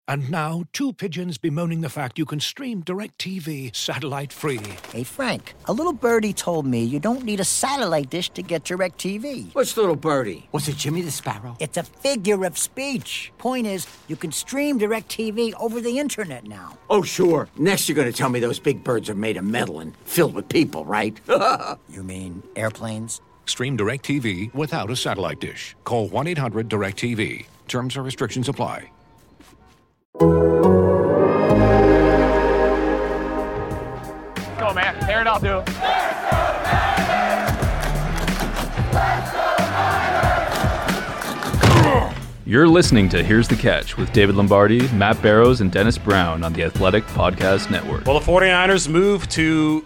And now, two pigeons bemoaning the fact you can stream DirecTV satellite-free. Hey, Frank, a little birdie told me you don't need a satellite dish to get DirecTV. What's little birdie? Was it Jimmy the Sparrow? It's a figure of speech. Point is, you can stream DirecTV over the internet now. Oh, sure. Next you're going to tell me those big birds are made of metal and filled with people, right? You mean airplanes? Stream DirecTV without a satellite dish. Call 1-800-DirecTV. Terms and restrictions apply. Go, man. Tear it up, dude. You're listening to Here's the Catch with David Lombardi, Matt Barrows, and Dennis Brown on the Athletic Podcast Network. Well, the 49ers moved to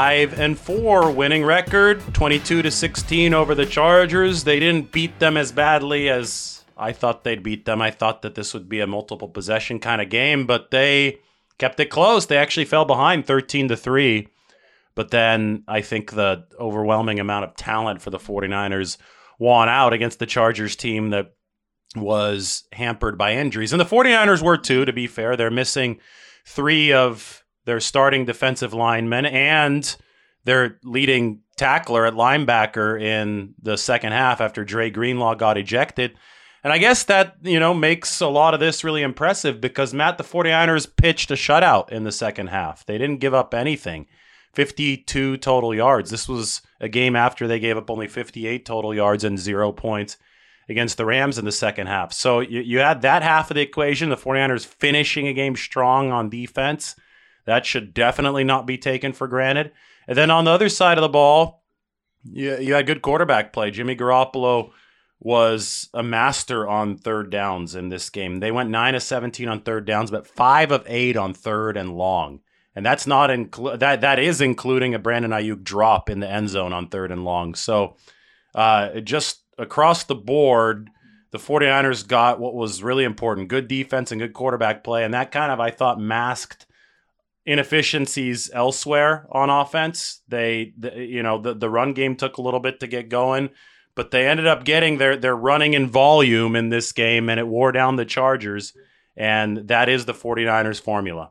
5-4 winning record, 22-16 over the Chargers. They didn't beat them as badly as I thought they'd beat them. I thought that this would be a multiple possession kind of game, but they kept it close. They actually fell behind 13-3. But then I think the overwhelming amount of talent for the 49ers won out against the Chargers team that was hampered by injuries. And the 49ers were too, to be fair. They're missing 3 of their starting defensive linemen and their leading tackler at linebacker in the second half after Dre Greenlaw got ejected. And I guess that, makes a lot of this really impressive because, Matt, the 49ers pitched a shutout in the second half. They didn't give up anything. 52 total yards. This was a game after they gave up only 58 total yards and 0 points against the Rams in the second half. So you had that half of the equation, the 49ers finishing a game strong on defense. That should definitely not be taken for granted. And then on the other side of the ball, you had good quarterback play. Jimmy Garoppolo was a master on third downs in this game. They went 9 of 17 on third downs, but 5 of 8 on third and long. And that's not that is including a Brandon Ayuk drop in the end zone on third and long. So just across the board, the 49ers got what was really important, good defense and good quarterback play. And that kind of, I thought, masked inefficiencies elsewhere on offense. The run game took a little bit to get going, but they ended up getting their running in volume in this game, and it wore down the Chargers. And that is the 49ers formula.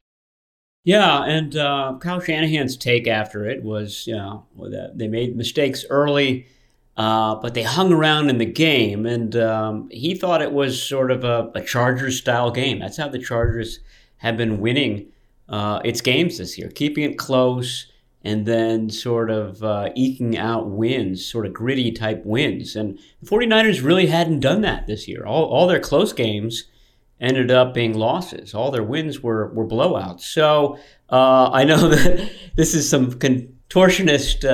Yeah, and Kyle Shanahan's take after it was, they made mistakes early, but they hung around in the game, and he thought it was sort of a Chargers-style game. That's how the Chargers have been winning its games this year, keeping it close and then sort of eking out wins, sort of gritty type wins. And the 49ers really hadn't done that this year. All their close games ended up being losses. All their wins were blowouts. So I know that this is some contortionist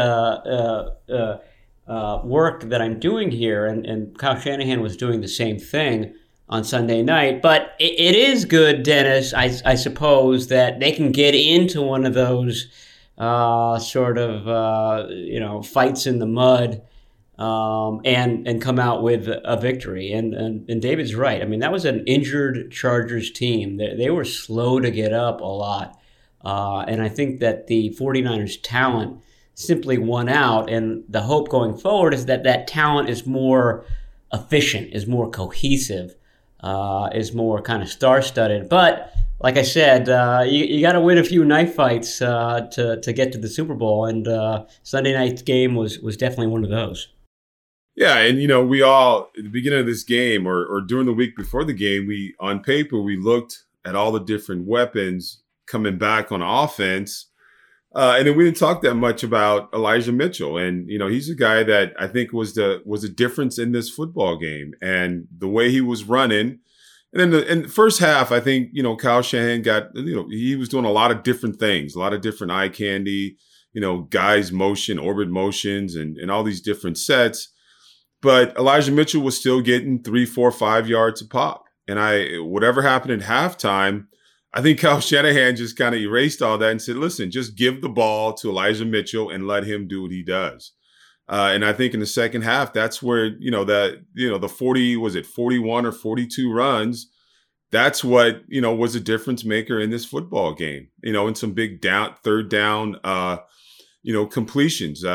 work that I'm doing here, and Kyle Shanahan was doing the same thing on Sunday night. But it is good, Dennis, I suppose, that they can get into one of those fights in the mud and come out with a victory. And David's right. I mean, that was an injured Chargers team. They were slow to get up a lot. And I think that the 49ers talent simply won out. And the hope going forward is that talent is more efficient, is more cohesive, is more kind of star-studded. But like I said, you got to win a few knife fights to get to the Super Bowl. And Sunday night's game was definitely one of those. Yeah, and we all at the beginning of this game or during the week before the game, we looked at all the different weapons coming back on offense, and then we didn't talk that much about Elijah Mitchell. And he's a guy that I think was a difference in this football game, and the way he was running. And then in the first half, I think Kyle Shanahan got he was doing a lot of different things, a lot of different eye candy, guys motion, orbit motions, and all these different sets. But Elijah Mitchell was still getting 3, 4, 5 yards a pop. And whatever happened at halftime, I think Kyle Shanahan just kind of erased all that and said, listen, just give the ball to Elijah Mitchell and let him do what he does. And I think in the second half, that's where, the 41 or 42 runs, that's what, was a difference maker in this football game, in some big third down, completions.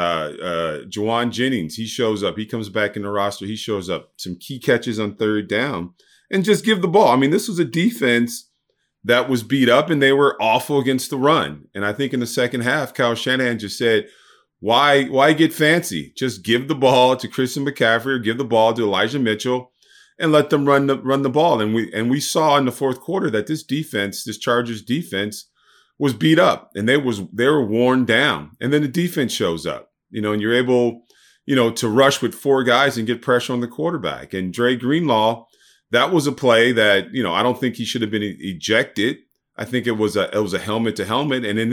Juwan Jennings, he shows up. He comes back in the roster. He shows up. Some key catches on third down. and just give the ball. I mean, this was a defense that was beat up, and they were awful against the run. And I think in the second half, Kyle Shanahan just said, why get fancy? Just give the ball to Christian McCaffrey or give the ball to Elijah Mitchell and let them run the ball. And we saw in the fourth quarter that this Chargers defense was beat up, and they were worn down. And then the defense shows up, and you're able, to rush with 4 guys and get pressure on the quarterback. And Dre Greenlaw, that was a play that, I don't think he should have been ejected. I think it was a helmet to helmet. And then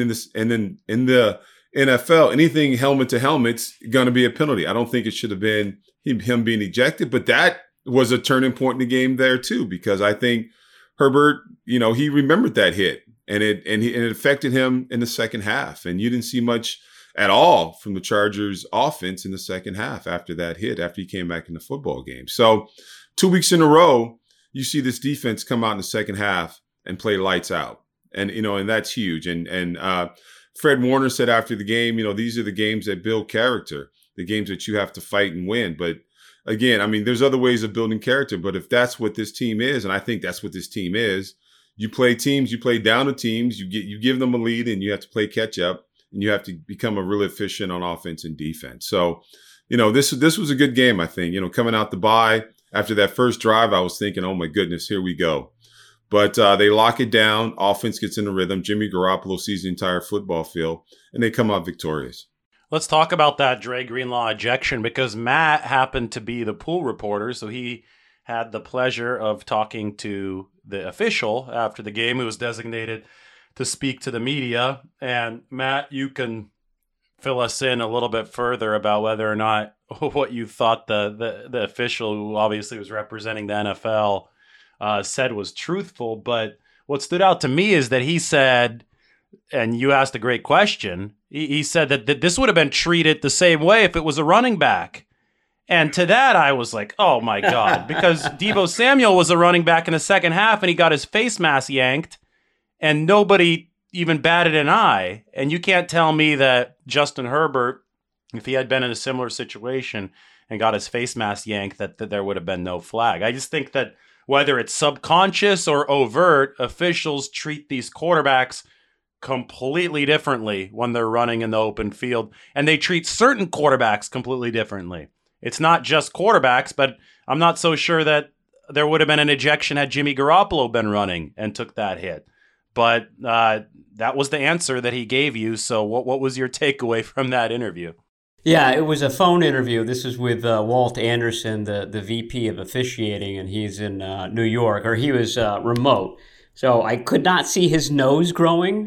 in the NFL, anything helmet to helmet's going to be a penalty. I don't think it should have been him being ejected, but that was a turning point in the game there too, because I think Herbert, he remembered that hit, and it affected him in the second half. And you didn't see much at all from the Chargers offense in the second half after that hit, after he came back in the football game. So 2 weeks in a row, you see this defense come out in the second half and play lights out. And, and that's huge. And Fred Warner said after the game, these are the games that build character, the games that you have to fight and win. But again, I mean, there's other ways of building character, but if that's what this team is, and I think that's what this team is, you play teams, you play down to teams, you give them a lead, and you have to play catch up, and you have to become a real efficient on offense and defense. So, this was a good game, I think. Coming out the bye after that first drive, I was thinking, oh my goodness, here we go. But they lock it down, offense gets in the rhythm, Jimmy Garoppolo sees the entire football field, and they come out victorious. Let's talk about that Dre Greenlaw ejection, because Matt happened to be the pool reporter, so he had the pleasure of talking to the official after the game who was designated to speak to the media. And Matt, you can fill us in a little bit further about whether or not what you thought the official, who obviously was representing the NFL, said was truthful. But what stood out to me is that he said, and you asked a great question, he said that this would have been treated the same way if it was a running back. And to that, I was like, oh my God, because Deebo Samuel was a running back in the second half and he got his face mask yanked and nobody even batted an eye. And you can't tell me that Justin Herbert, if he had been in a similar situation and got his face mask yanked, that there would have been no flag. I just think that whether it's subconscious or overt, officials treat these quarterbacks completely differently when they're running in the open field, and they treat certain quarterbacks completely differently. It's not just quarterbacks, but I'm not so sure that there would have been an ejection had Jimmy Garoppolo been running and took that hit. But that was the answer that he gave you. So what was your takeaway from that interview? Yeah, it was a phone interview. This is with Walt Anderson, the VP of officiating, and he's in New York, or he was remote. So I could not see his nose growing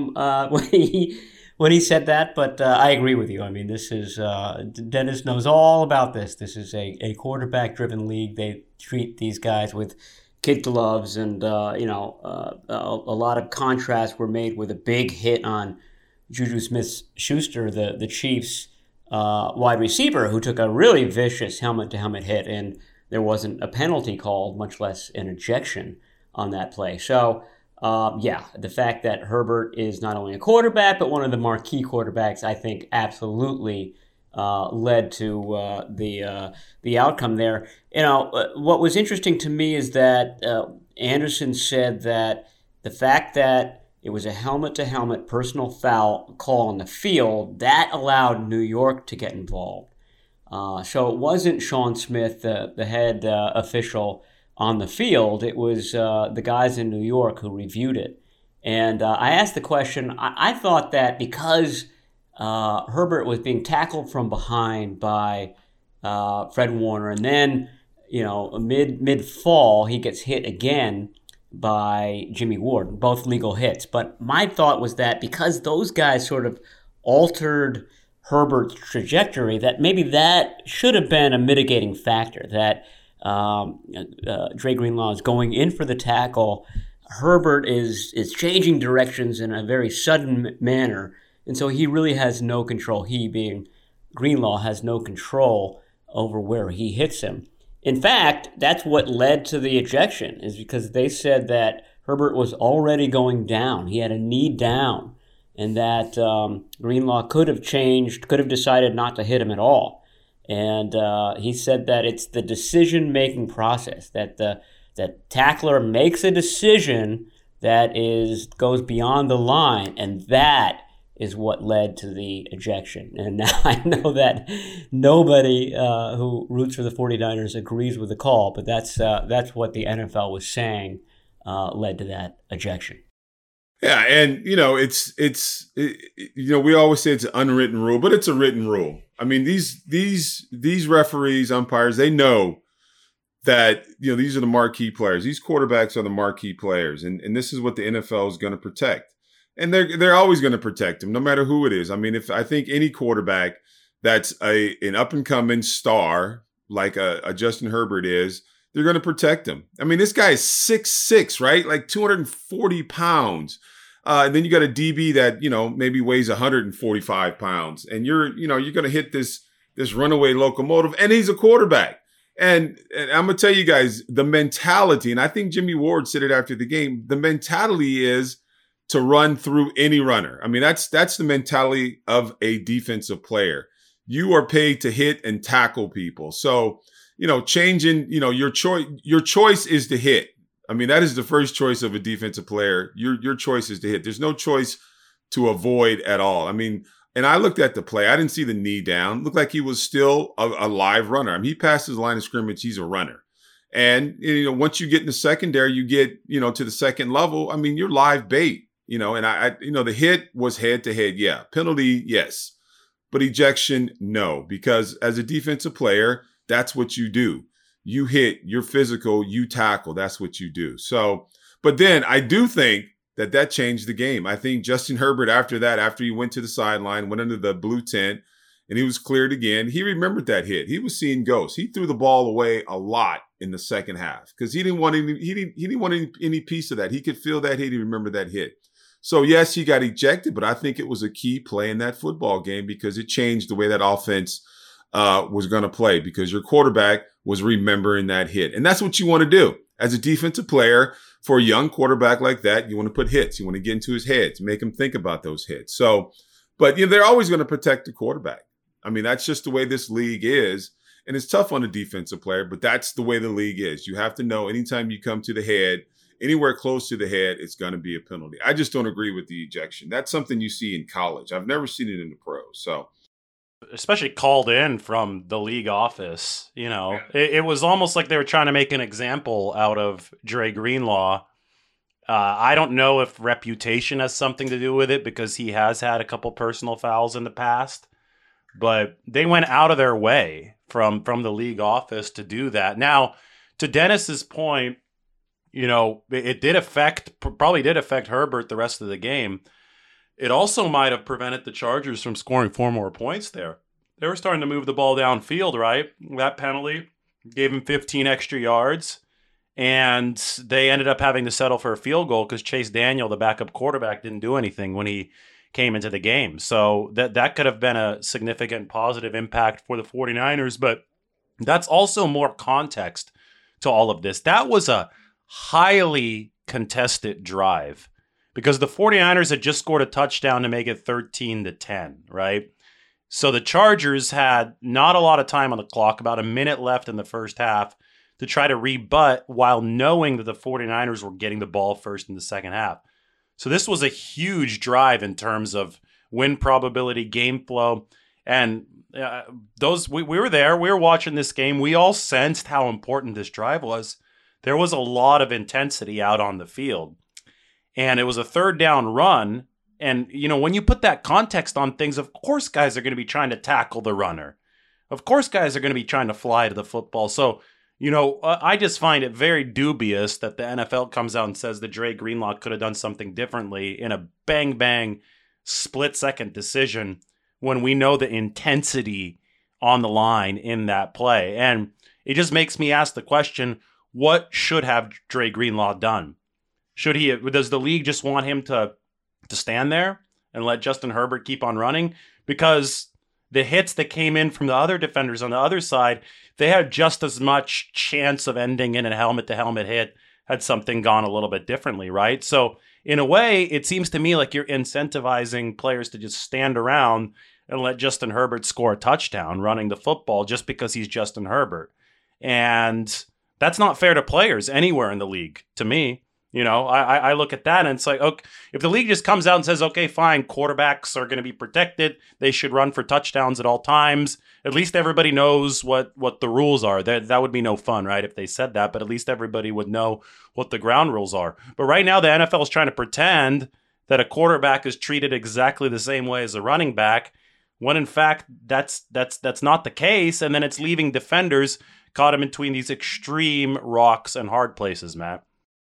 when he said that, but I agree with you. I mean, this is Dennis knows all about this. This is a quarterback-driven league. They treat these guys with kid gloves, and a lot of contrasts were made with a big hit on Juju Smith-Schuster, the Chiefs' wide receiver, who took a really vicious helmet-to-helmet hit, and there wasn't a penalty called, much less an ejection on that play. So, the fact that Herbert is not only a quarterback, but one of the marquee quarterbacks, I think absolutely led to the outcome there. What was interesting to me is that Anderson said that the fact that it was a helmet-to-helmet personal foul call on the field, that allowed New York to get involved. So it wasn't Sean Smith, the head official on the field. It was the guys in New York who reviewed it. And I asked the question, I thought that because Herbert was being tackled from behind by Fred Warner, and then, mid-fall, he gets hit again by Jimmy Ward, both legal hits. But my thought was that because those guys sort of altered Herbert's trajectory, that maybe that should have been a mitigating factor, that Dre Greenlaw is going in for the tackle. Herbert is changing directions in a very sudden manner, and so he really has no control. He, being Greenlaw, has no control over where he hits him. In fact, that's what led to the ejection, is because they said that Herbert was already going down. He had a knee down, and that Greenlaw could have decided not to hit him at all. And he said that it's the decision-making process, that the The tackler makes a decision that goes beyond the line, and that is what led to the ejection. And now I know that nobody who roots for the 49ers agrees with the call, but that's what the NFL was saying led to that ejection. Yeah, and we always say it's an unwritten rule, but it's a written rule. I mean, these referees, umpires, they know that these are the marquee players. These quarterbacks are the marquee players, and this is what the NFL is going to protect. And they're always going to protect him, no matter who it is. I mean, if I think any quarterback that's an up and coming star like a Justin Herbert is, they're going to protect him. I mean, this guy is 6'6", right? Like 240 pounds. And then you got a DB that maybe weighs 145 pounds, and you're going to hit this runaway locomotive, and he's a quarterback. And I'm going to tell you guys the mentality, and I think Jimmy Ward said it after the game. The mentality is to run through any runner. I mean, that's the mentality of a defensive player. You are paid to hit and tackle people. So, changing, your choice is to hit. I mean, that is the first choice of a defensive player. Your choice is to hit. There's no choice to avoid at all. I mean, and I looked at the play. I didn't see the knee down. Looked like he was still a live runner. I mean, he passed his line of scrimmage. He's a runner. And, once you get in the secondary, you get, to the second level. I mean, you're live bait. And the hit was head to head. Yeah. Penalty, yes. But ejection, no. Because as a defensive player, that's what you do. You hit, you're physical, you tackle. That's what you do. So, but then I do think that changed the game. I think Justin Herbert, after he went to the sideline, went under the blue tent, and he was cleared again, he remembered that hit. He was seeing ghosts. He threw the ball away a lot in the second half because he didn't want any piece of that. He could feel that hit. He remembered that hit. So, yes, he got ejected, but I think it was a key play in that football game because it changed the way that offense was going to play because your quarterback was remembering that hit. And that's what you want to do. As a defensive player, for a young quarterback like that, you want to put hits. You want to get into his head to make him think about those hits. So, but they're always going to protect the quarterback. I mean, that's just the way this league is. And it's tough on a defensive player, but that's the way the league is. You have to know anytime you come to the head, anywhere close to the head, it's going to be a penalty. I just don't agree with the ejection. That's something you see in college. I've never seen it in the pros. So, especially called in from the league office, it was almost like they were trying to make an example out of Dre Greenlaw. I don't know if reputation has something to do with it because he has had a couple personal fouls in the past, but they went out of their way from the league office to do that. Now, to Dennis's point, it probably did affect Herbert the rest of the game. It also might have prevented the Chargers from scoring 4 more points there. They were starting to move the ball downfield, right? That penalty gave him 15 extra yards, and they ended up having to settle for a field goal because Chase Daniel, the backup quarterback, didn't do anything when he came into the game. So that could have been a significant positive impact for the 49ers, but that's also more context to all of this. That was a highly contested drive because the 49ers had just scored a touchdown to make it 13-10, right? So the Chargers had not a lot of time on the clock, about a minute left in the first half to try to rebut while knowing that the 49ers were getting the ball first in the second half. So this was a huge drive in terms of win probability, game flow, and we were there. We were watching this game. We all sensed how important this drive was. There was a lot of intensity out on the field. And it was a third down run. And, when you put that context on things, of course guys are going to be trying to tackle the runner. Of course guys are going to be trying to fly to the football. So, I just find it very dubious that the NFL comes out and says that Dre Greenlaw could have done something differently in a bang-bang split-second decision when we know the intensity on the line in that play. And it just makes me ask the question, what should have Dre Greenlaw done? Does the league just want him to stand there and let Justin Herbert keep on running? Because the hits that came in from the other defenders on the other side, they had just as much chance of ending in a helmet-to-helmet hit had something gone a little bit differently, right? So in a way, it seems to me like you're incentivizing players to just stand around and let Justin Herbert score a touchdown running the football just because he's Justin Herbert. And That's not fair to players anywhere in the league, to me. You know, I look at that and it's like, okay, if the league just comes out and says, okay, fine, quarterbacks are going to be protected, they should run for touchdowns at all times, at least everybody knows what the rules are. That would be no fun, right, if they said that, but at least everybody would know what the ground rules are. But right now, the NFL is trying to pretend that a quarterback is treated exactly the same way as a running back, when in fact, that's not the case, and then it's leaving defenders caught in between these extreme rocks and hard places, Matt.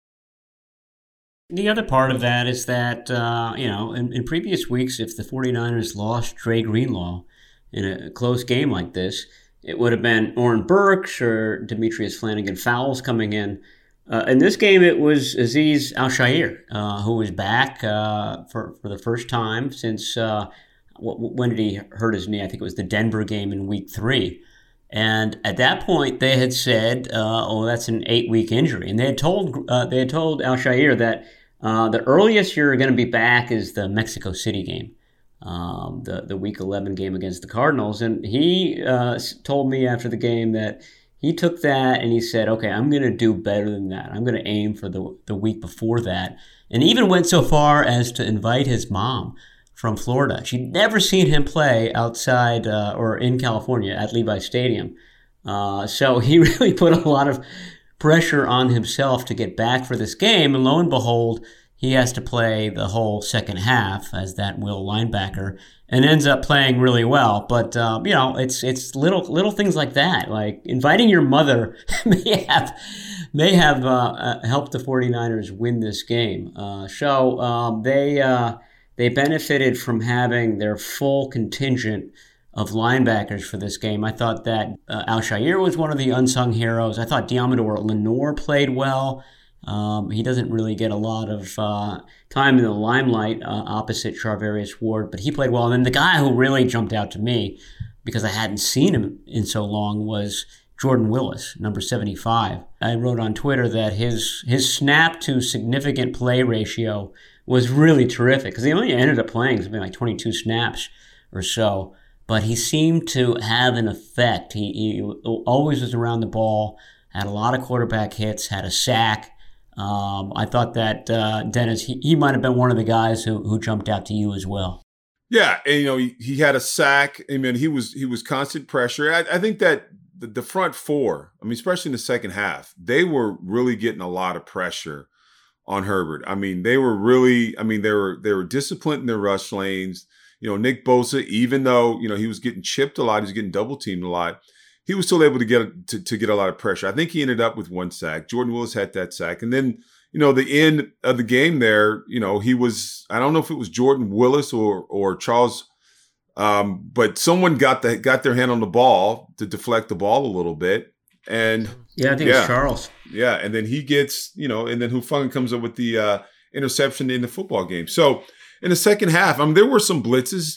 The other part of that is that, in previous weeks, if the 49ers lost Dre Greenlaw in a close game like this, it would have been Oren Burks or Demetrius Flanagan-Fowles coming in. In this game, it was Azeez Al-Shaair, who was back for the first time since, when did he hurt his knee? I think it was the Denver game in week 3. And at that point, they had said, that's an 8-week injury. And they had told Al-Shaair that the earliest you're going to be back is the Mexico City game, the Week 11 game against the Cardinals. And he told me after the game that he took that and he said, okay, I'm going to do better than that. I'm going to aim for the week before that. And even went so far as to invite his mom from Florida. She'd never seen him play outside or in California at Levi Stadium. So he really put a lot of pressure on himself to get back for this game, and lo and behold, he has to play the whole second half as that will linebacker, and ends up playing really well. But it's little things like that, like inviting your mother may have helped the 49ers win this game. They benefited from having their full contingent of linebackers for this game. I thought that Al-Shaair was one of the unsung heroes. I thought Deommodore Lenoir played well. He doesn't really get a lot of time in the limelight opposite Charvarius Ward, but he played well. And then the guy who really jumped out to me, because I hadn't seen him in so long, was Jordan Willis, number 75. I wrote on Twitter that his snap to significant play ratio was really terrific, because he only ended up playing something like 22 snaps or so. But he seemed to have an effect. He always was around the ball, had a lot of quarterback hits, had a sack. I thought that, Dennis, he might have been one of the guys who jumped out to you as well. Yeah, and he had a sack. I mean, he was constant pressure. I think that the front four, I mean, especially in the second half, they were really getting a lot of pressure on Herbert. I mean, they were disciplined in their rush lanes. Nick Bosa, even though, he was getting chipped a lot, he was getting double teamed a lot, he was still able to get a lot of pressure. I think he ended up with one sack. Jordan Willis had that sack. And then, the end of the game there, he was, I don't know if it was Jordan Willis or Charles, but someone got their hand on the ball to deflect the ball a little bit. And I think it's Charles. Yeah. And then he gets, and then Hufanga comes up with the interception in the football game. So, in the second half, there were some blitzes.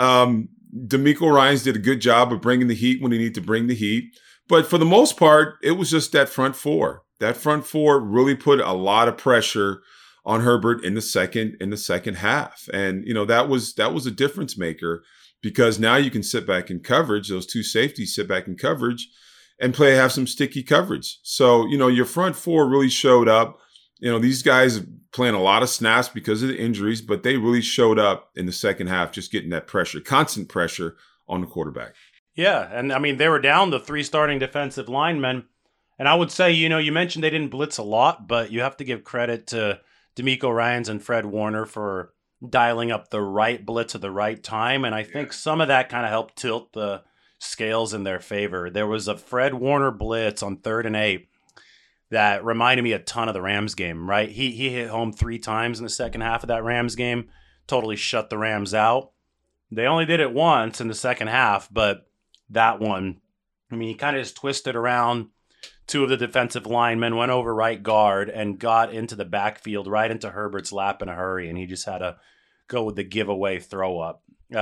DeMeco Ryans did a good job of bringing the heat when he needed to bring the heat. But for the most part, it was just that front four. That front four really put a lot of pressure on Herbert in the second half. And, that was a difference maker, because now you can sit back in coverage. Those two safeties sit back in coverage and have some sticky coverage. So, your front four really showed up. These guys playing a lot of snaps because of the injuries, but they really showed up in the second half, just getting that pressure, constant pressure on the quarterback. Yeah, and I mean, they were down the 3 starting defensive linemen. And I would say, you mentioned they didn't blitz a lot, but you have to give credit to DeMeco Ryans and Fred Warner for dialing up the right blitz at the right time. And I think some of that kind of helped tilt the scales in their favor. There was a Fred Warner blitz on 3rd and 8 that reminded me a ton of the Rams game, right? He hit home 3 times in the second half of that Rams game, totally shut the Rams out. They only did it once in the second half, but that one, he kind of just twisted around 2 of the defensive linemen, went over right guard, and got into the backfield right into Herbert's lap in a hurry, and he just had to go with the giveaway throw up.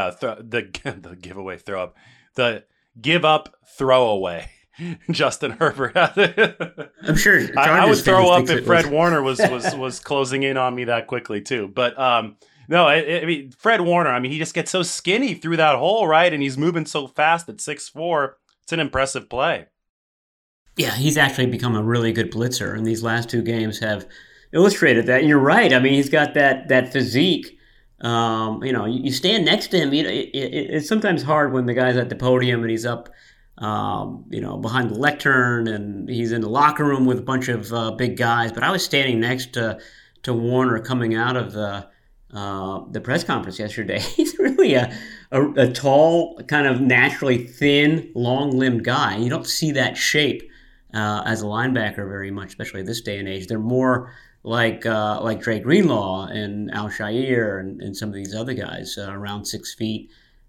The giveaway throw up. The give up throwaway. Justin Herbert. I'm sure I would throw up if Fred Warner was closing in on me that quickly too. But no, Fred Warner, he just gets so skinny through that hole, right? And he's moving so fast at 6'4". It's an impressive play. Yeah, he's actually become a really good blitzer, and these last 2 games have illustrated that. And you're right. I mean, he's got that physique. You stand next to him. It's sometimes hard when the guy's at the podium and he's up, behind the lectern, and he's in the locker room with a bunch of big guys. But I was standing next to Warner coming out of the press conference yesterday. He's really a tall, kind of naturally thin, long-limbed guy. You don't see that shape as a linebacker very much, especially this day and age. They're more like Dre Greenlaw and Al Shire and some of these other guys, around 6 feet,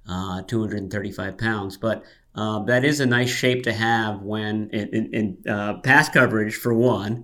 235 pounds. But that is a nice shape to have when in pass coverage, for one,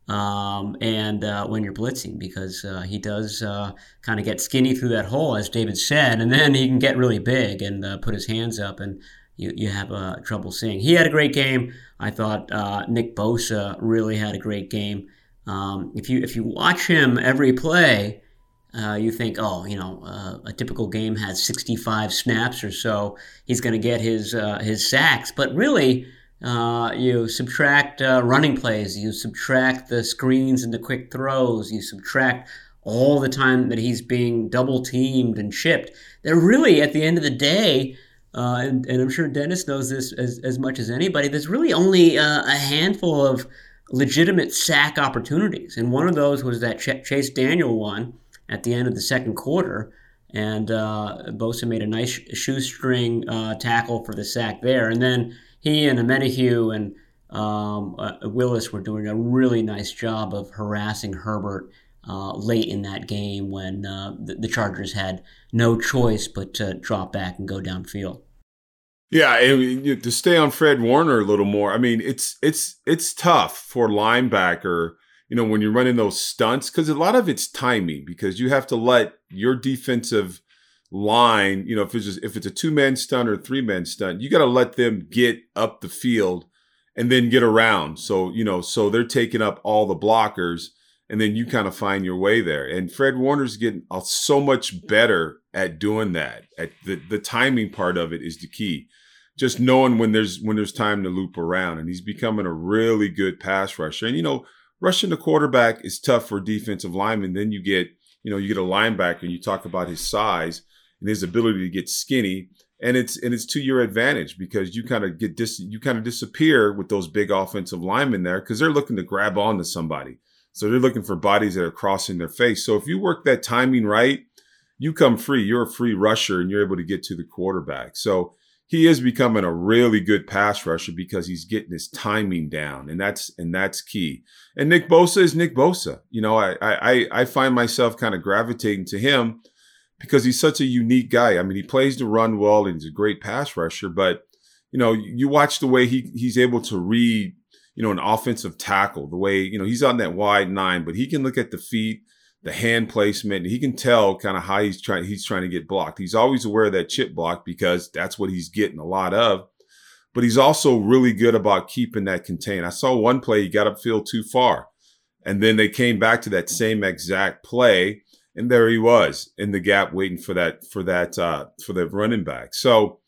and when you're blitzing, because he does kind of get skinny through that hole, as David said, and then he can get really big and put his hands up, and you have trouble seeing. He had a great game. I thought Nick Bosa really had a great game. If you watch him every play, you think, a typical game has 65 snaps or so. He's going to get his sacks, but really, you subtract running plays, you subtract the screens and the quick throws, you subtract all the time that he's being double teamed and chipped. They're really, at the end of the day, and I'm sure Dennis knows this as much as anybody, there's really only a handful of legitimate sack opportunities. And one of those was that Chase Daniel one at the end of the second quarter. And Bosa made a nice shoestring tackle for the sack there. And then he and Amenahue and Willis were doing a really nice job of harassing Herbert late in that game when the Chargers had no choice but to drop back and go downfield. Yeah, and to stay on Fred Warner a little more, I mean, it's tough for linebacker, when you're running those stunts, because a lot of it's timing, because you have to let your defensive line, if it's a 2-man stunt or a 3-man stunt, you got to let them get up the field and then get around. So, so they're taking up all the blockers, and then you kind of find your way there. And Fred Warner's getting so much better at doing that. At the timing part of it is the key. Just knowing when there's time to loop around, and he's becoming a really good pass rusher. And rushing the quarterback is tough for defensive linemen. Then you get a linebacker, and you talk about his size and his ability to get skinny, and it's to your advantage, because you kind of disappear with those big offensive linemen there, because they're looking to grab onto somebody. So they're looking for bodies that are crossing their face. So if you work that timing right, you come free. You're a free rusher, and you're able to get to the quarterback. So he is becoming a really good pass rusher because he's getting his timing down, and that's key. And Nick Bosa is Nick Bosa. I find myself kind of gravitating to him because he's such a unique guy. I mean, he plays the run well, and he's a great pass rusher, but you watch the way he's able to read, an offensive tackle, the way, he's on that wide 9, but he can look at the feet, the hand placement, and he can tell kind of how he's trying to get blocked. He's always aware of that chip block because that's what he's getting a lot of. But he's also really good about keeping that contained. I saw one play, he got upfield too far, and then they came back to that same exact play, and there he was in the gap waiting for the running back. So,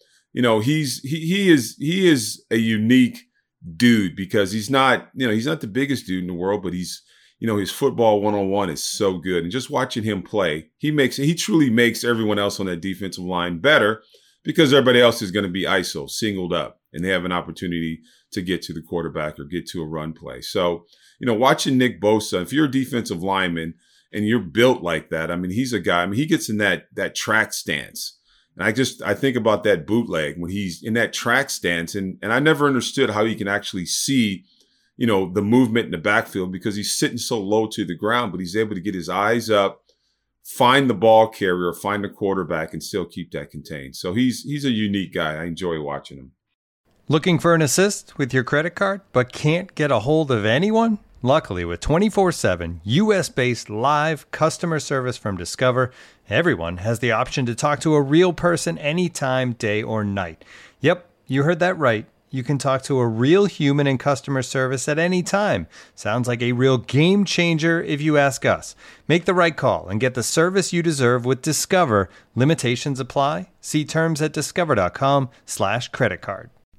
he is a unique dude, because he's not the biggest dude in the world, but he's, his football 101 is so good. And just watching him play, he truly makes everyone else on that defensive line better, because everybody else is going to be ISO, singled up, and they have an opportunity to get to the quarterback or get to a run play. So, watching Nick Bosa, if you're a defensive lineman and you're built like that, I mean, he's a guy, he gets in that track stance. And I think about that bootleg when he's in that track stance, and I never understood how he can actually see the movement in the backfield, because he's sitting so low to the ground, but he's able to get his eyes up, find the ball carrier, find the quarterback, and still keep that contained. So he's a unique guy. I enjoy watching him. Looking for an assist with your credit card, but can't get a hold of anyone? Luckily, with 24/7 U.S.-based live customer service from Discover, everyone has the option to talk to a real person anytime, day or night. Yep, you heard that right. You can talk to a real human in customer service at any time. Sounds like a real game changer if you ask us. Make the right call and get the service you deserve with Discover. Limitations apply. See terms at discover.com/creditcard.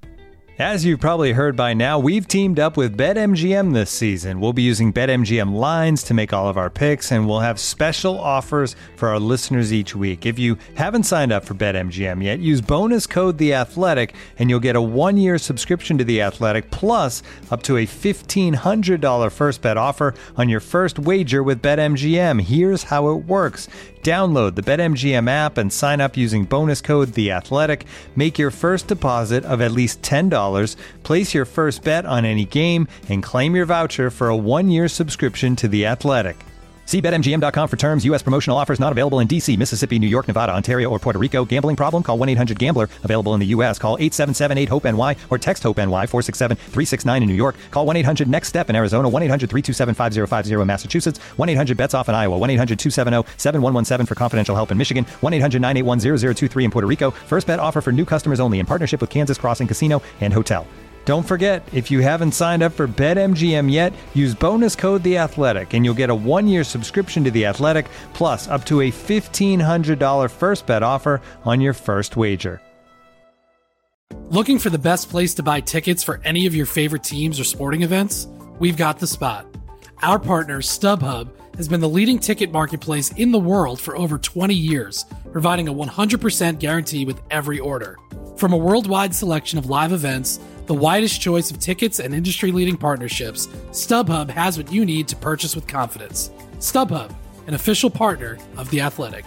As you've probably heard by now, we've teamed up with BetMGM this season. We'll be using BetMGM lines to make all of our picks, and we'll have special offers for our listeners each week. If you haven't signed up for BetMGM yet, use bonus code The Athletic, and you'll get a 1-year subscription to The Athletic, plus up to a $1,500 first bet offer on your first wager with BetMGM. Here's how it works. Download the BetMGM app and sign up using bonus code The Athletic. Make your first deposit of at least $10. Place your first bet on any game and claim your voucher for a 1-year subscription to The Athletic. See BetMGM.com for terms. U.S. promotional offers not available in D.C., Mississippi, New York, Nevada, Ontario, or Puerto Rico. Gambling problem? Call 1-800-GAMBLER. Available in the U.S. Call 877-8-HOPE-NY or text HOPE-NY 467-369 in New York. Call 1-800-NEXT-STEP in Arizona. 1-800-327-5050 in Massachusetts. 1-800-BETS-OFF in Iowa. 1-800-270-7117 for confidential help in Michigan. 1-800-981-0023 in Puerto Rico. First bet offer for new customers only in partnership with Kansas Crossing Casino and Hotel. Don't forget, if you haven't signed up for BetMGM yet, use bonus code The Athletic, and you'll get a 1-year subscription to The Athletic, plus up to a $1,500 first bet offer on your first wager. Looking for the best place to buy tickets for any of your favorite teams or sporting events? We've got the spot. Our partner, StubHub, has been the leading ticket marketplace in the world for over 20 years, providing a 100% guarantee with every order. From a worldwide selection of live events, the widest choice of tickets and industry-leading partnerships, StubHub has what you need to purchase with confidence. StubHub, an official partner of The Athletic.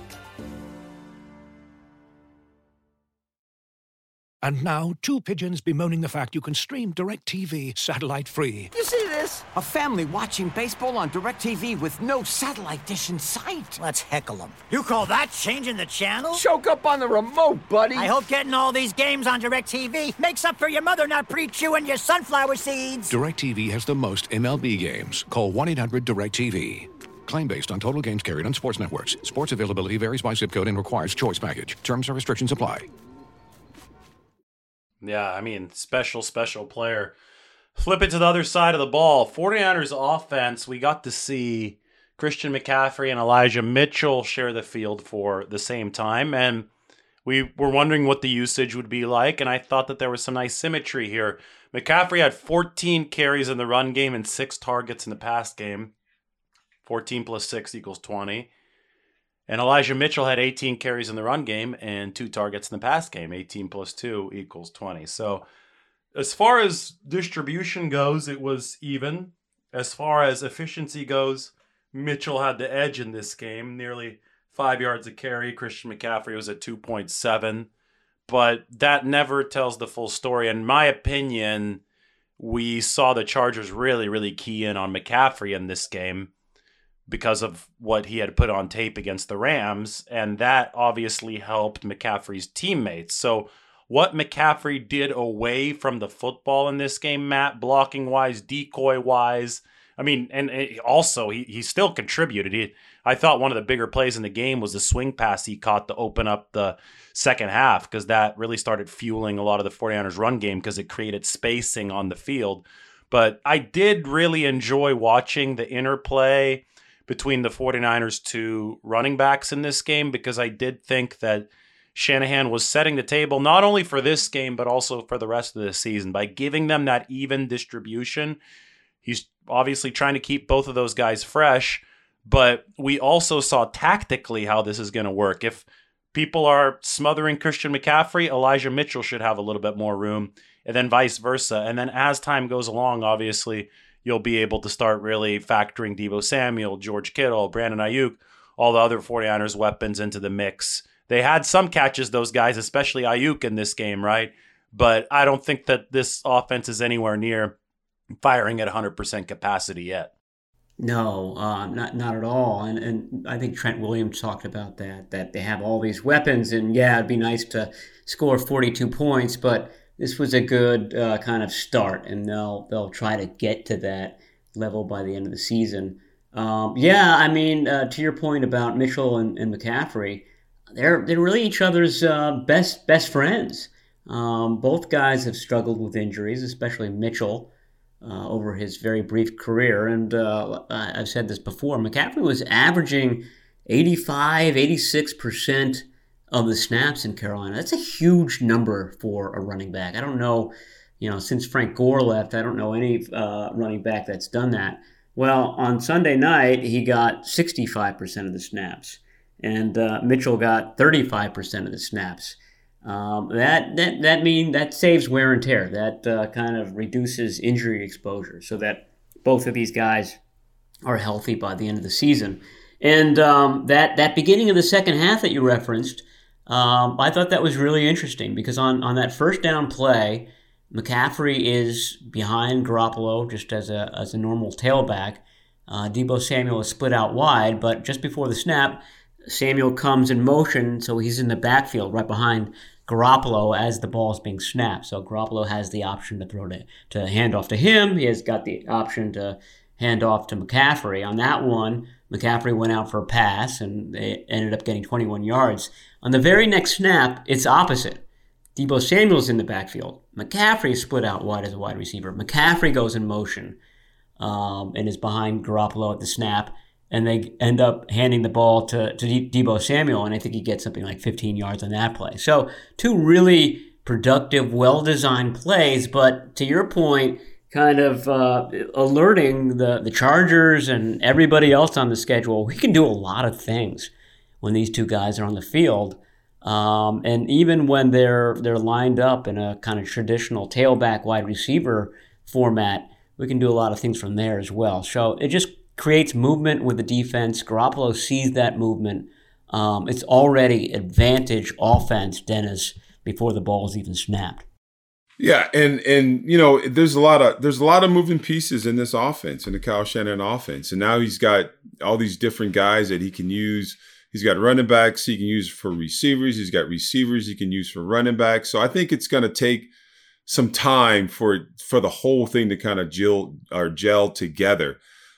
And now, two pigeons bemoaning the fact you can stream DirecTV satellite-free. You see this? A family watching baseball on DirecTV with no satellite dish in sight. Let's heckle them. You call that changing the channel? Choke up on the remote, buddy. I hope getting all these games on DirecTV makes up for your mother not pre-chewing your sunflower seeds. DirecTV has the most MLB games. Call 1-800-DirecTV. Claim based on total games carried on sports networks. Sports availability varies by zip code and requires choice package. Terms and restrictions apply. Yeah, I mean, special player. Flip it to the other side of the ball. 49ers offense, we got to see Christian McCaffrey and Elijah Mitchell share the field for the same time, and we were wondering what the usage would be like, and I thought that there was some nice symmetry here. McCaffrey had 14 carries in the run game and 6 targets in the pass game. 14 plus 6 equals 20. And Elijah Mitchell had 18 carries in the run game and 2 targets in the pass game. 18 plus 2 equals 20. So as far as distribution goes, it was even. As far as efficiency goes, Mitchell had the edge in this game. Nearly 5 yards a carry. Christian McCaffrey was at 2.7. But that never tells the full story. In my opinion, we saw the Chargers really key in on McCaffrey in this game, because of what he had put on tape against the Rams, and that obviously helped McCaffrey's teammates. So what McCaffrey did away from the football in this game, Matt, blocking-wise, decoy-wise, I mean, and also he still contributed. I thought one of the bigger plays in the game was the swing pass he caught to open up the second half, because that really started fueling a lot of the 49ers run game because it created spacing on the field. But I did really enjoy watching the interplay between the 49ers two running backs in this game, because I did think that Shanahan was setting the table not only for this game, but also for the rest of the season. By giving them that even distribution, he's obviously trying to keep both of those guys fresh, but we also saw tactically how this is going to work. If people are smothering Christian McCaffrey, Elijah Mitchell should have a little bit more room, and then vice versa. And then as time goes along, obviously, you'll be able to start really factoring Deebo Samuel, George Kittle, Brandon Ayuk, all the other 49ers weapons into the mix. They had some catches, those guys, especially Ayuk in this game, right? But I don't think that this offense is anywhere near firing at 100% capacity yet. No, not at all. And I think Trent Williams talked about that they have all these weapons, and yeah, it'd be nice to score 42 points, but this was a good kind of start, and they'll try to get to that level by the end of the season. I mean, to your point about Mitchell and McCaffrey, they're really each other's best friends. Both guys have struggled with injuries, especially Mitchell over his very brief career. And I've said this before, McCaffrey was averaging 85, 86% of the snaps in Carolina. That's a huge number for a running back. I don't know, since Frank Gore left, I don't know any running back that's done that. Well, on Sunday night, he got 65% of the snaps, and Mitchell got 35% of the snaps. That saves wear and tear. That kind of reduces injury exposure, so that both of these guys are healthy by the end of the season. And that beginning of the second half that you referenced, I thought that was really interesting because on that first down play, McCaffrey is behind Garoppolo just as a normal tailback. Deebo Samuel is split out wide, but just before the snap, Samuel comes in motion, so he's in the backfield right behind Garoppolo as the ball is being snapped. So Garoppolo has the option to hand off to him. He has got the option to hand off to McCaffrey. On that one, McCaffrey went out for a pass, and they ended up getting 21 yards. On the very next snap, it's opposite. Deebo Samuel's in the backfield. McCaffrey is split out wide as a wide receiver. McCaffrey goes in motion and is behind Garoppolo at the snap, and they end up handing the ball to Deebo Samuel, and I think he gets something like 15 yards on that play. So two really productive, well-designed plays, but to your point, kind of alerting the Chargers and everybody else on the schedule, we can do a lot of things when these two guys are on the field. And even when they're lined up in a kind of traditional tailback wide receiver format, we can do a lot of things from there as well. So it just creates movement with the defense. Garoppolo sees that movement. It's already advantage offense, Dennis, before the ball is even snapped. Yeah, and there's a lot of moving pieces in this offense, in the Kyle Shanahan offense, and now he's got all these different guys that he can use. He's got running backs he can use for receivers. He's got receivers he can use for running backs. So I think it's going to take some time for the whole thing to kind of gel together.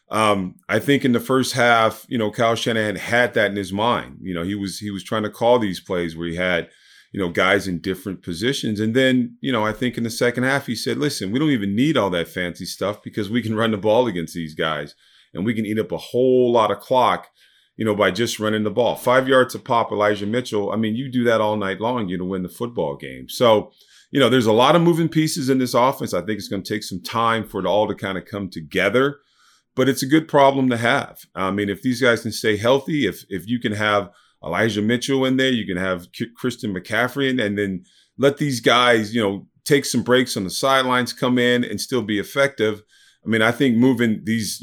I think in the first half, Kyle Shanahan had that in his mind. He was trying to call these plays where he had guys in different positions. And then, I think in the second half, he said, listen, we don't even need all that fancy stuff because we can run the ball against these guys and we can eat up a whole lot of clock, by just running the ball. 5 yards a pop, Elijah Mitchell. I mean, you do that all night long, to win the football game. So, there's a lot of moving pieces in this offense. I think it's going to take some time for it all to kind of come together, but it's a good problem to have. I mean, if these guys can stay healthy, if you can have Elijah Mitchell in there, you can have Christian McCaffrey in, and then let these guys, take some breaks on the sidelines, come in and still be effective. I mean, I think moving these,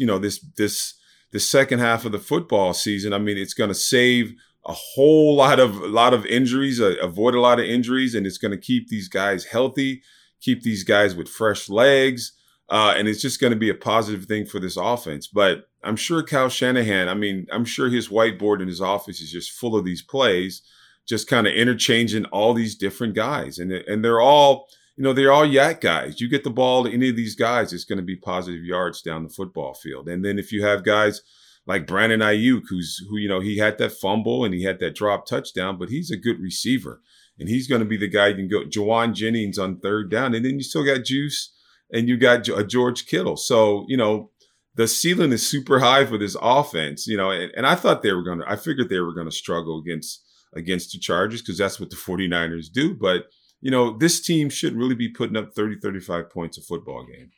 the second half of the football season, I mean, it's going to save a whole lot of injuries, avoid a lot of injuries, and it's going to keep these guys healthy, keep these guys with fresh legs, and it's just going to be a positive thing for this offense. But I'm sure Kyle Shanahan, I'm sure his whiteboard in his office is just full of these plays, just kind of interchanging all these different guys. And they're all, they're all yak guys. You get the ball to any of these guys, it's going to be positive yards down the football field. And then if you have guys like Brandon Ayuk, who he had that fumble and he had that drop touchdown, but he's a good receiver. And he's going to be the guy you can go, Jawan Jennings on third down. And then you still got Juice and you got George Kittle. So, the ceiling is super high for this offense, and I thought I figured they were going to struggle against the Chargers because that's what the 49ers do. But, this team should really be putting up 30, 35 points a football game.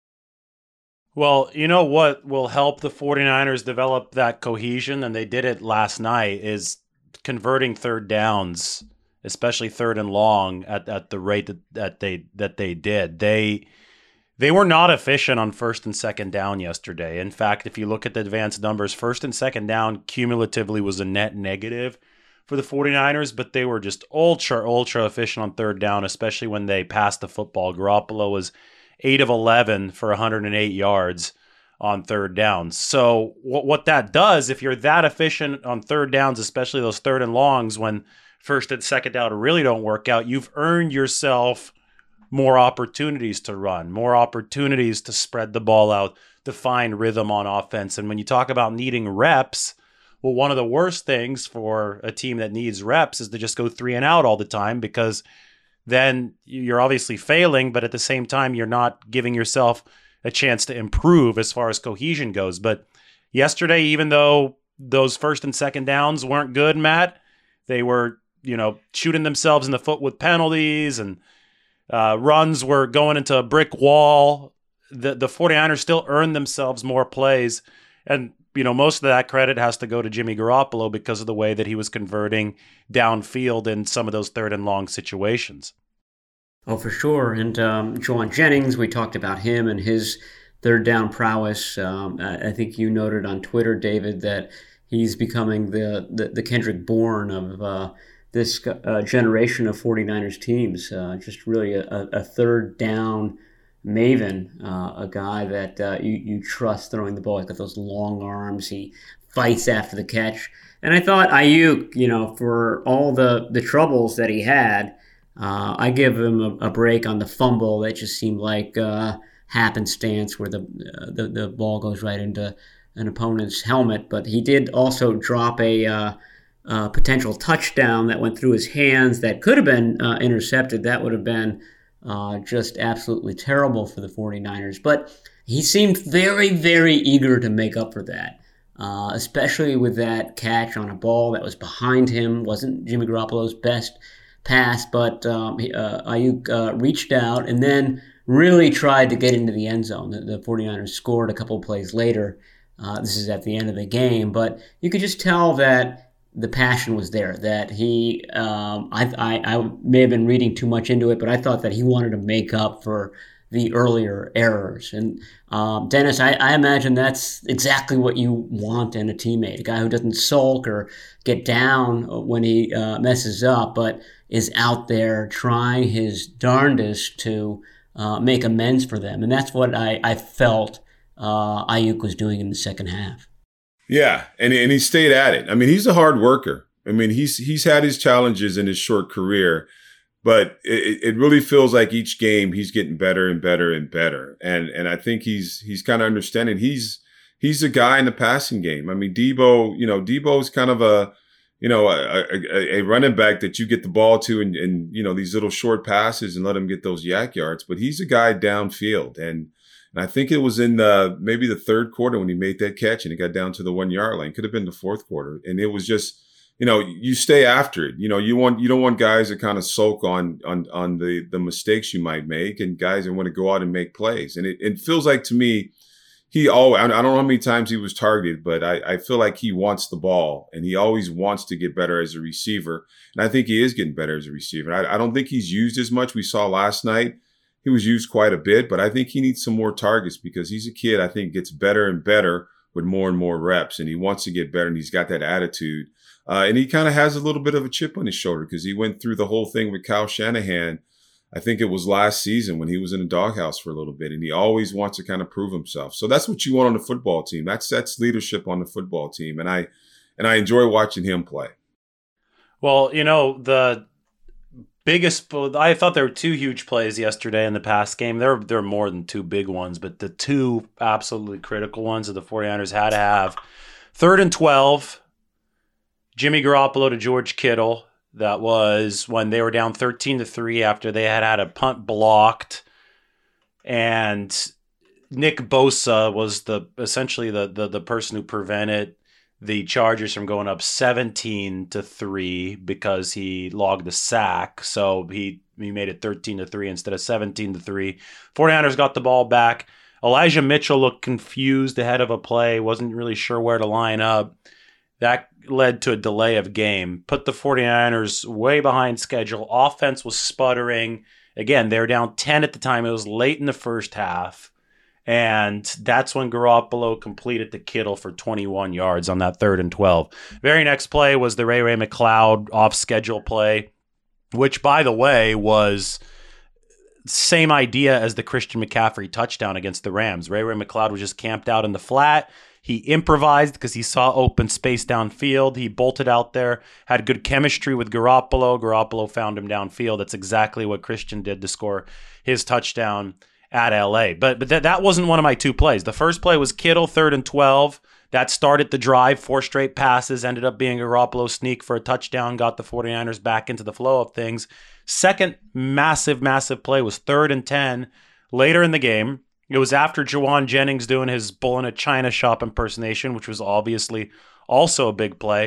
Well, what will help the 49ers develop that cohesion, and they did it last night, is converting third downs, especially third and long at the rate that they did. They were not efficient on first and second down yesterday. In fact, if you look at the advanced numbers, first and second down cumulatively was a net negative for the 49ers, but they were just ultra efficient on third down, especially when they passed the football. Garoppolo was 8 of 11 for 108 yards on third downs. So what that does, if you're that efficient on third downs, especially those third and longs when first and second down really don't work out, you've earned yourself more opportunities to run, more opportunities to spread the ball out, to find rhythm on offense. And when you talk about needing reps, well, one of the worst things for a team that needs reps is to just go 3 and out all the time, because then you're obviously failing, but at the same time, you're not giving yourself a chance to improve as far as cohesion goes. But yesterday, even though those first and second downs weren't good, Matt, they were shooting themselves in the foot with penalties, and runs were going into a brick wall. The 49ers still earned themselves more plays. And, most of that credit has to go to Jimmy Garoppolo because of the way that he was converting downfield in some of those third and long situations. Oh, for sure. And Jauan Jennings, we talked about him and his third down prowess. I think you noted on Twitter, David, that he's becoming the Kendrick Bourne of this generation of 49ers teams. Just really a third down maven, a guy that you trust throwing the ball. He's got those long arms. He fights after the catch. And I thought Ayuk, for all the troubles that he had, I give him a break on the fumble that just seemed like happenstance, where the ball goes right into an opponent's helmet. But he did also drop a potential touchdown that went through his hands that could have been intercepted. That would have been just absolutely terrible for the 49ers. But he seemed very, very eager to make up for that, especially with that catch on a ball that was behind him. Wasn't Jimmy Garoppolo's best pass, but Ayuk reached out and then really tried to get into the end zone. The 49ers scored a couple of plays later. This is at the end of the game, but you could just tell that the passion was there, that he, I may have been reading too much into it, but I thought that he wanted to make up for the earlier errors. And Dennis, I imagine that's exactly what you want in a teammate, a guy who doesn't sulk or get down when he messes up, but is out there trying his darndest to make amends for them. And that's what I felt Ayuk was doing in the second half. Yeah, and he stayed at it. I mean, he's a hard worker. I mean, he's had his challenges in his short career, but it really feels like each game he's getting better and better and better. And I think he's kind of understanding. He's a guy in the passing game. I mean, Debo's kind of a running back that you get the ball to and these little short passes and let him get those yak yards. But he's a guy downfield. And I think it was in maybe the third quarter when he made that catch and it got down to the 1 yard line. Could have been the fourth quarter. And it was just, you stay after it. You don't want guys that kind of sulk on the mistakes you might make, and guys that want to go out and make plays. And it feels like to me, I don't know how many times he was targeted, but I feel like he wants the ball and he always wants to get better as a receiver. And I think he is getting better as a receiver. I don't think he's used as much. We saw last night. He was used quite a bit, but I think he needs some more targets because he's a kid, I think, gets better and better with more and more reps, and he wants to get better, and he's got that attitude. And he kind of has a little bit of a chip on his shoulder because he went through the whole thing with Kyle Shanahan. I think it was last season when he was in a doghouse for a little bit, and he always wants to kind of prove himself. So that's what you want on the football team. That's leadership on the football team, and I enjoy watching him play. Well, the I thought there were two huge plays yesterday in the pass game. There are more than two big ones, but the two absolutely critical ones that the 49ers had to have. 3rd and 12, Jimmy Garoppolo to George Kittle. That was when they were down 13-3 after they had a punt blocked. And Nick Bosa was essentially the person who prevented the Chargers from going up 17-3 because he logged a sack. So he made it 13-3 instead of 17-3. 49ers got the ball back. Elijah Mitchell looked confused ahead of a play, wasn't really sure where to line up. That led to a delay of game, put the 49ers way behind schedule. Offense was sputtering. Again, they were down 10 at the time. It was late in the first half. And that's when Garoppolo completed to Kittle for 21 yards on that 3rd and 12. Very next play was the Ray McCloud off-schedule play, which, by the way, was same idea as the Christian McCaffrey touchdown against the Rams. Ray McCloud was just camped out in the flat. He improvised because he saw open space downfield. He bolted out there, had good chemistry with Garoppolo. Garoppolo found him downfield. That's exactly what Christian did to score his touchdown at LA. But that wasn't one of my two plays. The first play was Kittle, 3rd and 12. That started the drive. 4 straight passes, ended up being a Garoppolo sneak for a touchdown, got the 49ers back into the flow of things. Second massive play was 3rd and 10 later in the game. It was after Jauan Jennings doing his bull in a china shop impersonation, which was obviously also a big play.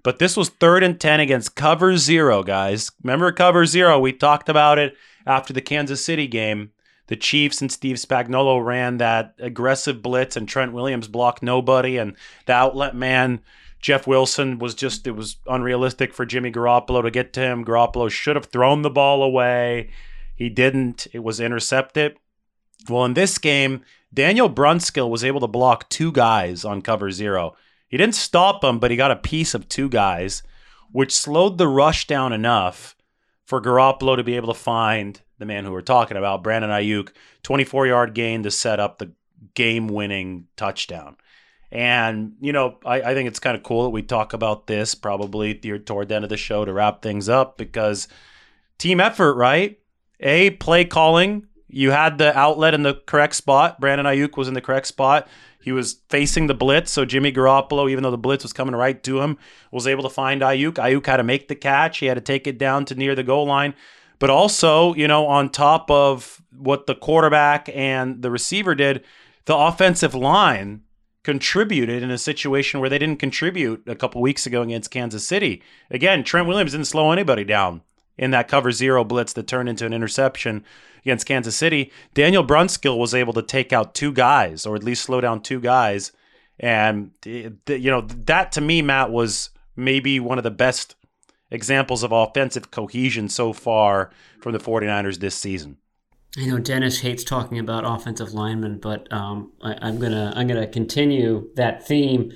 But this was 3rd and 10 against cover 0, guys. Remember cover 0? We talked about it after the Kansas City game. The Chiefs and Steve Spagnuolo ran that aggressive blitz, and Trent Williams blocked nobody. And the outlet man, Jeff Wilson, it was unrealistic for Jimmy Garoppolo to get to him. Garoppolo should have thrown the ball away. He didn't. It was intercepted. Well, in this game, Daniel Brunskill was able to block 2 guys on cover 0. He didn't stop them, but he got a piece of 2 guys, which slowed the rush down enough for Garoppolo to be able to find the man who we're talking about, Brandon Ayuk, 24-yard gain to set up the game-winning touchdown. And, I think it's kind of cool that we talk about this probably toward the end of the show to wrap things up, because team effort, right? Play calling. You had the outlet in the correct spot. Brandon Ayuk was in the correct spot. He was facing the blitz, so Jimmy Garoppolo, even though the blitz was coming right to him, was able to find Ayuk. Ayuk had to make the catch. He had to take it down to near the goal line. But also, on top of what the quarterback and the receiver did, the offensive line contributed in a situation where they didn't contribute a couple weeks ago against Kansas City. Again, Trent Williams didn't slow anybody down in that cover 0 blitz that turned into an interception against Kansas City. Daniel Brunskill was able to take out 2 guys, or at least slow down 2 guys. And, that to me, Matt, was maybe one of the best examples of offensive cohesion so far from the 49ers this season. I know Dennis hates talking about offensive linemen, but I'm gonna continue that theme.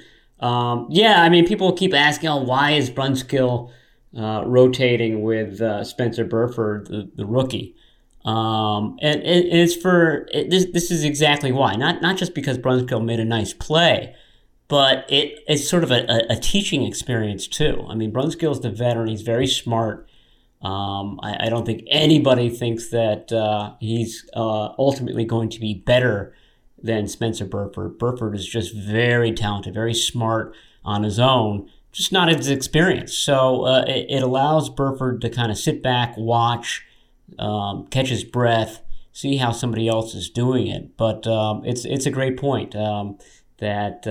People keep asking, why is Brunskill rotating with Spencer Burford, the rookie? This is exactly why. Not just because Brunskill made a nice play, but it's sort of a teaching experience too. I mean, Brunskill's the veteran. He's very smart. I don't think anybody thinks that he's ultimately going to be better than Spencer Burford. Burford is just very talented, very smart on his own, just not his experience. So it allows Burford to kind of sit back, watch, catch his breath, see how somebody else is doing it. But it's a great point. I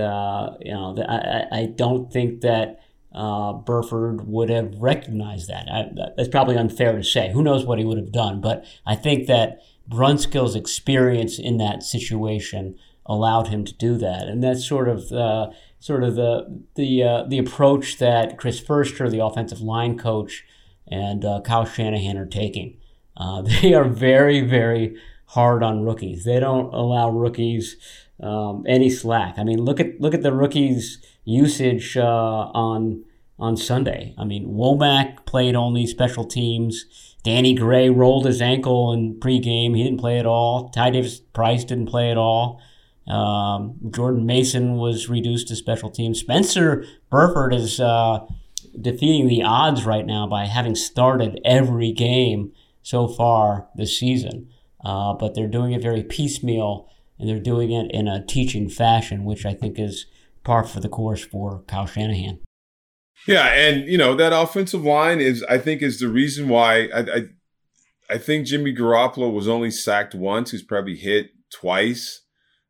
don't think that Burford would have recognized that. That's probably unfair to say. Who knows what he would have done? But I think that Brunskill's experience in that situation allowed him to do that, and that's sort of the approach that Chris Foerster, the offensive line coach, and Kyle Shanahan are taking. They are very, very hard on rookies. They don't allow rookies any slack. I mean, look at the rookies' usage on Sunday. I mean, Womack played only special teams. Danny Gray rolled his ankle in pregame. He didn't play at all. Ty Davis-Price didn't play at all. Jordan Mason was reduced to special teams. Spencer Burford is defeating the odds right now by having started every game so far this season. But they're doing it very piecemeal, and they're doing it in a teaching fashion, which I think is par for the course for Kyle Shanahan. Yeah, and that offensive line is the reason why I think Jimmy Garoppolo was only sacked once. He's probably hit twice.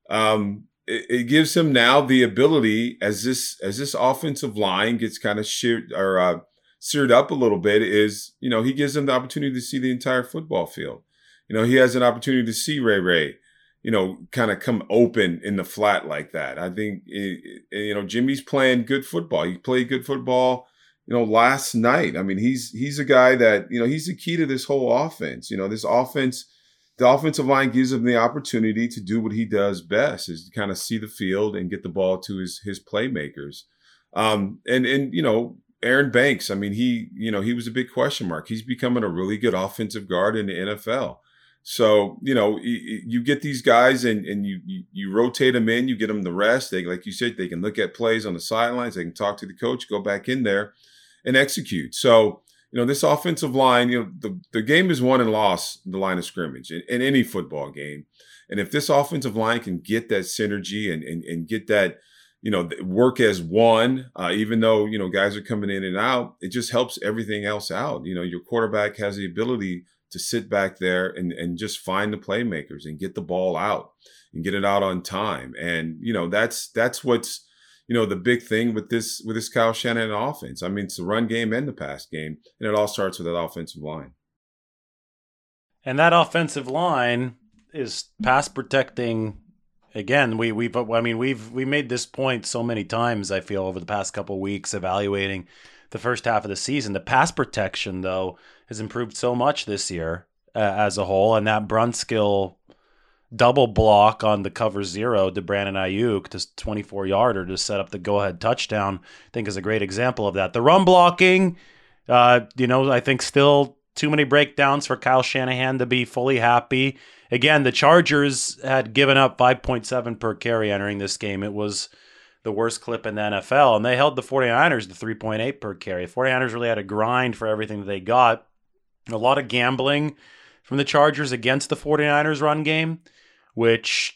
It gives him now the ability, as this offensive line gets kind of seared up a little bit, is he gives them the opportunity to see the entire football field. He has an opportunity to see Ray, kind of come open in the flat like that. I think, Jimmy's playing good football. He played good football, last night. I mean, he's a guy that, he's the key to this whole offense. This offense, the offensive line gives him the opportunity to do what he does best, is to kind of see the field and get the ball to his playmakers. Aaron Banks, I mean, he was a big question mark. He's becoming a really good offensive guard in the NFL. So, you get these guys and you rotate them in, you get them the rest. They, like you said, they can look at plays on the sidelines. They can talk to the coach, go back in there and execute. So, this offensive line, the game is won and lost in the line of scrimmage in any football game. And if this offensive line can get that synergy and get that, work as one, even though, guys are coming in and out, it just helps everything else out. Your quarterback has the ability to sit back there and just find the playmakers and get the ball out and get it out on time. And, that's what's, the big thing with this Kyle Shanahan offense. I mean, it's the run game and the pass game, and it all starts with that offensive line. And that offensive line is pass protecting. Again, we made this point so many times, I feel, over the past couple of weeks evaluating the first half of the season. The pass protection, though, has improved so much this year as a whole, and that Brunskill double block on the cover zero to Brandon Ayuk, this 24-yarder to set up the go-ahead touchdown, I think is a great example of that. The run blocking, I think still too many breakdowns for Kyle Shanahan to be fully happy. Again, the Chargers had given up 5.7 per carry entering this game. It was the worst clip in the NFL, and they held the 49ers to 3.8 per carry. The 49ers really had to grind for everything that they got. A lot of gambling from the Chargers against the 49ers run game, which,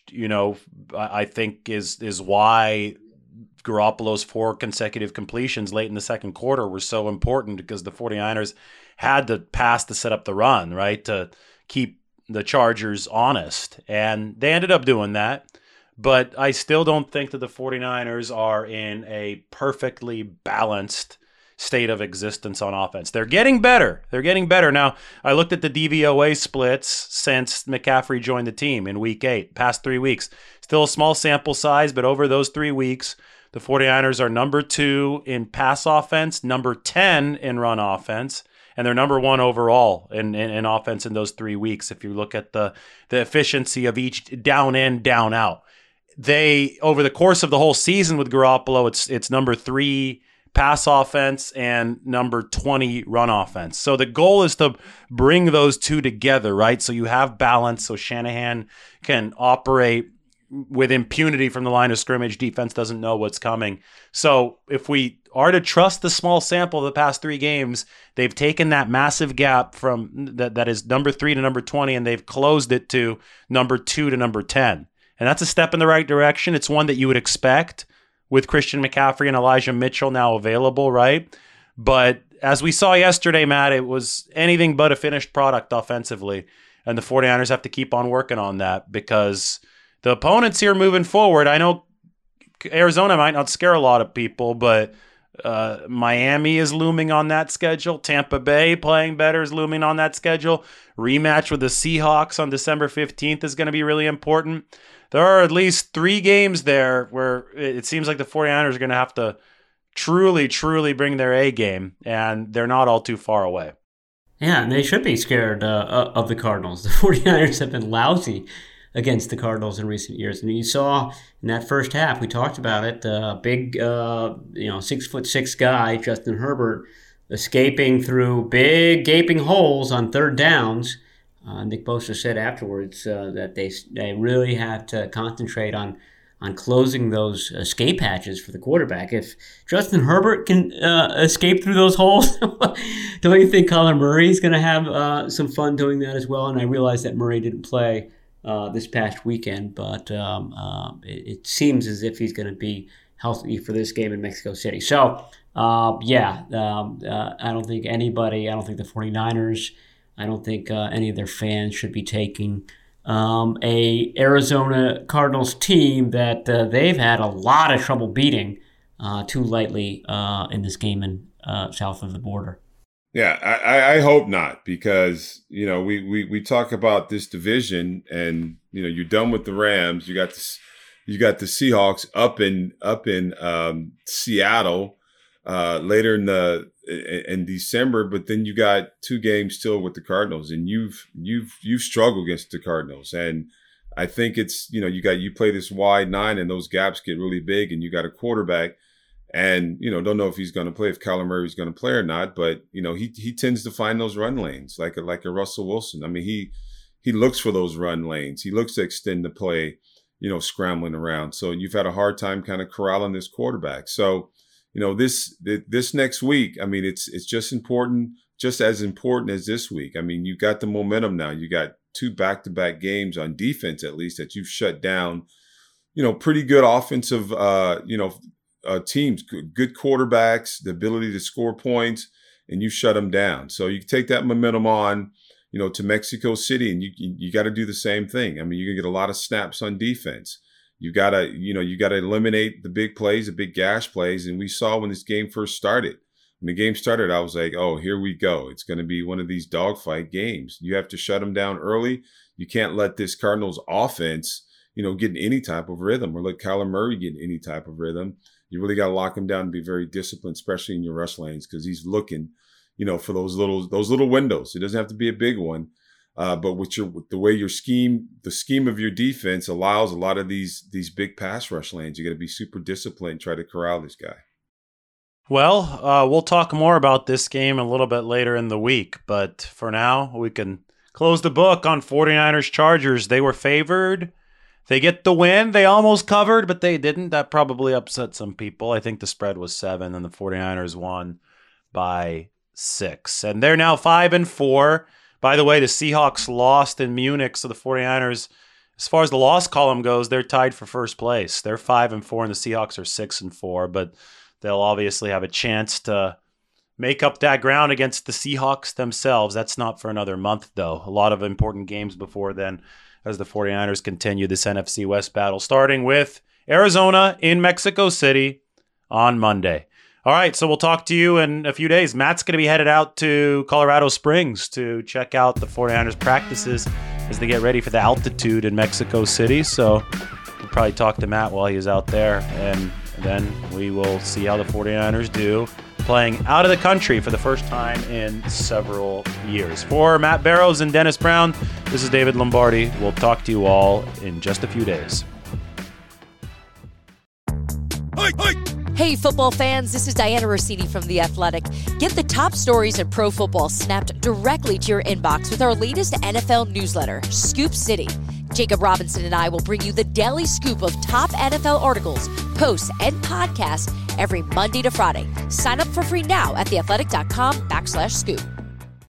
I think is why Garoppolo's 4 consecutive completions late in the second quarter were so important, because the 49ers had to pass to set up the run, right, to keep the Chargers honest. And they ended up doing that. But I still don't think that the 49ers are in a perfectly balanced state of existence on offense. They're getting better. Now, I looked at the DVOA splits since McCaffrey joined the team in week 8, past 3 weeks. Still a small sample size, but over those 3 weeks, the 49ers are number 2 in pass offense, number 10 in run offense, and they're number 1 overall in offense in those 3 weeks. If you look at the efficiency of each down in, down out. They, over the course of the whole season with Garoppolo, it's number 3 pass offense and number 20 run offense. So the goal is to bring those two together, right? So you have balance, so Shanahan can operate with impunity from the line of scrimmage. Defense doesn't know what's coming. So if we are to trust the small sample of the past 3 games, they've taken that massive gap from that is number 3 to number 20, and they've closed it to number 2 to number 10. And that's a step in the right direction. It's one that you would expect with Christian McCaffrey and Elijah Mitchell now available, right? But as we saw yesterday, Matt, it was anything but a finished product offensively. And the 49ers have to keep on working on that, because the opponents here moving forward, I know Arizona might not scare a lot of people, but Miami is looming on that schedule. Tampa Bay playing better is looming on that schedule. Rematch with the Seahawks on December 15th is going to be really important. There are at least 3 games there where it seems like the 49ers are going to have to truly, truly bring their A game, and they're not all too far away. Yeah, and they should be scared of the Cardinals. The 49ers have been lousy against the Cardinals in recent years. And you saw in that first half, we talked about it, big, 6'6" guy, Justin Herbert, escaping through big gaping holes on third downs. Nick Bosa said afterwards that they really have to concentrate on closing those escape hatches for the quarterback. If Justin Herbert can escape through those holes, don't you think Kyler Murray is going to have some fun doing that as well? And I realize that Murray didn't play this past weekend, but it seems as if he's going to be healthy for this game in Mexico City. So, I don't think the 49ers, I don't think any of their fans should be taking a Arizona Cardinals team that they've had a lot of trouble beating too lightly in this game in south of the border. Yeah, I hope not, because we talk about this division, and you're done with the Rams. You got the Seahawks up in Seattle later in December, but then you got 2 games still with the Cardinals, and you've struggled against the Cardinals, and I think it's you play this wide 9, and those gaps get really big, and you got a quarterback. And, don't know if he's going to play, if Kyler Murray's going to play or not, but, he tends to find those run lanes like a Russell Wilson. I mean, he looks for those run lanes. He looks to extend the play, scrambling around. So you've had a hard time kind of corralling this quarterback. So, this next week, I mean, it's just as important as this week. I mean, you got the momentum now. You got 2 back-to-back games on defense, at least, that you've shut down, pretty good offensive, teams, good quarterbacks, the ability to score points, and you shut them down. So you take that momentum on, to Mexico City, and you got to do the same thing. I mean, you're going to get a lot of snaps on defense. You gotta eliminate the big plays, the big gash plays. And we saw when this game first started. When the game started, I was like, oh, here we go. It's going to be one of these dogfight games. You have to shut them down early. You can't let this Cardinals offense, get in any type of rhythm, or let Kyler Murray get in any type of rhythm. You really got to lock him down and be very disciplined, especially in your rush lanes, because he's looking, for those little windows. It doesn't have to be a big one, but with the way your scheme, the scheme of your defense allows a lot of these big pass rush lanes. You got to be super disciplined and try to corral this guy. Well, we'll talk more about this game a little bit later in the week, but for now, we can close the book on 49ers Chargers. They were favored. They get the win. They almost covered, but they didn't. That probably upset some people. I think the spread was 7, and the 49ers won by 6. And they're now 5-4. By the way, the Seahawks lost in Munich, so the 49ers, as far as the loss column goes, they're tied for first place. They're 5-4, and the Seahawks are 6-4, but they'll obviously have a chance to make up that ground against the Seahawks themselves. That's not for another month, though. A lot of important games before then as the 49ers continue this NFC West battle, starting with Arizona in Mexico City on Monday. All right, so we'll talk to you in a few days. Matt's going to be headed out to Colorado Springs to check out the 49ers practices as they get ready for the altitude in Mexico City. So we'll probably talk to Matt while he's out there, and then we will see how the 49ers do playing out of the country for the first time in several years. For Matt Barrows and Dennis Brown, this is David Lombardi. We'll talk to you all in just a few days. Hey, football fans, this is Diana Rossini from The Athletic. Get the top stories in pro football snapped directly to your inbox with our latest NFL newsletter, Scoop City. Jacob Robinson and I will bring you the daily scoop of top NFL articles, posts, and podcasts every Monday to Friday. Sign up for free now at theathletic.com/scoop.